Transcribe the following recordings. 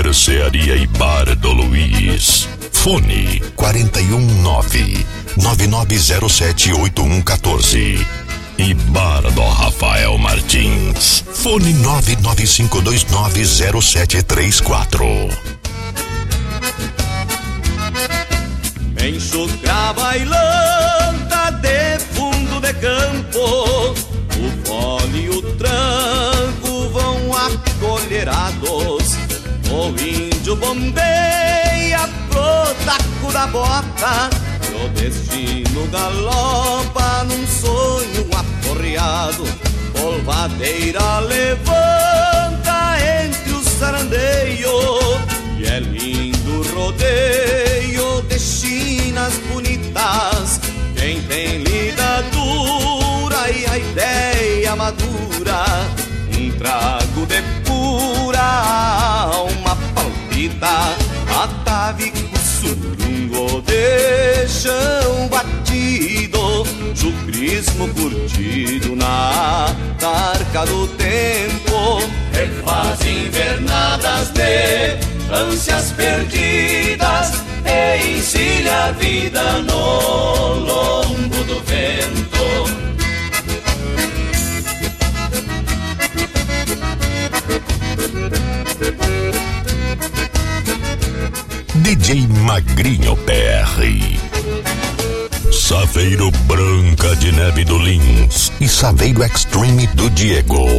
Mercearia e Bar do Luiz. Fone 419-9907-8114. E Bar do Rafael Martins. Fone 995290734. Enxucra bailanta de fundo de campo, o fole e o tranco vão acolherados. O índio bombeia pro taco da bota, e o destino galopa num sonho aporreado. Polvadeira levanta entre os sarandeios, e é lindo rodeio de chinas bonitas. Quem tem lida dura e a ideia madura, um trago de pura alma palpita. Atavico surungo de chão batido, chucrismo curtido na tarca do tempo. Refaz invernadas de ânsias perdidas e encilha a vida no lombo do vento. DJ Magrinho PR. Saveiro Branca de Neve do Lins e Saveiro Extreme do Diego.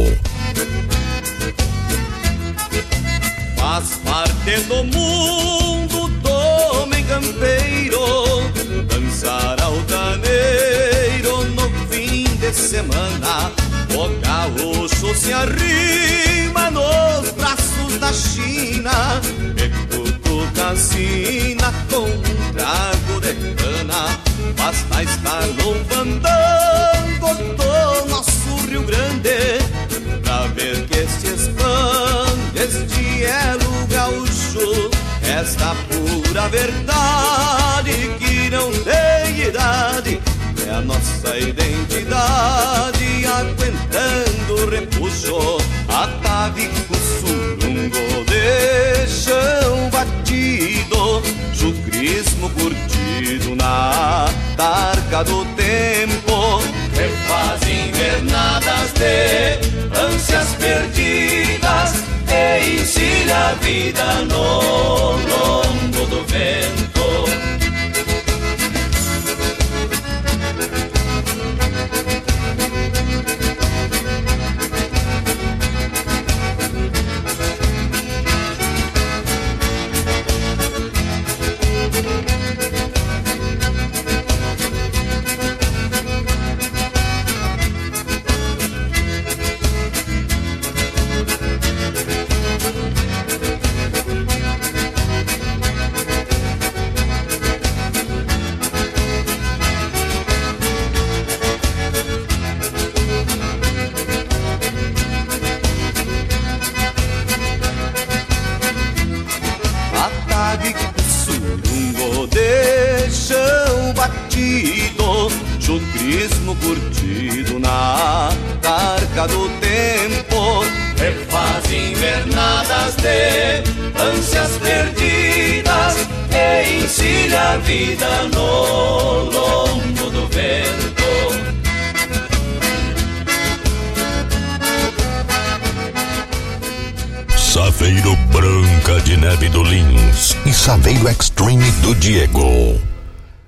Faz parte do mundo do homem campeiro dançar altaneiro no fim de semana. O gaúcho se arrima nos braços da China e cutuca a sina com um trago de cana. Basta estar no fandango do nosso Rio Grande pra ver que se expande este elo gaúcho. Esta pura verdade que não tem idade é a nossa identidade, aguentando o repuxo. Atavico surungo de chão batido, chucrismo curtido na tarca do tempo. Refaz invernadas de ânsias perdidas e encilha a vida no lombo do vento. Chucrismo curtido na tarca do tempo. Refaz invernadas de ânsias perdidas e encilha a vida no lombo do vento. Saveiro Branca de Neve do Lins e Saveiro Extreme do Diego.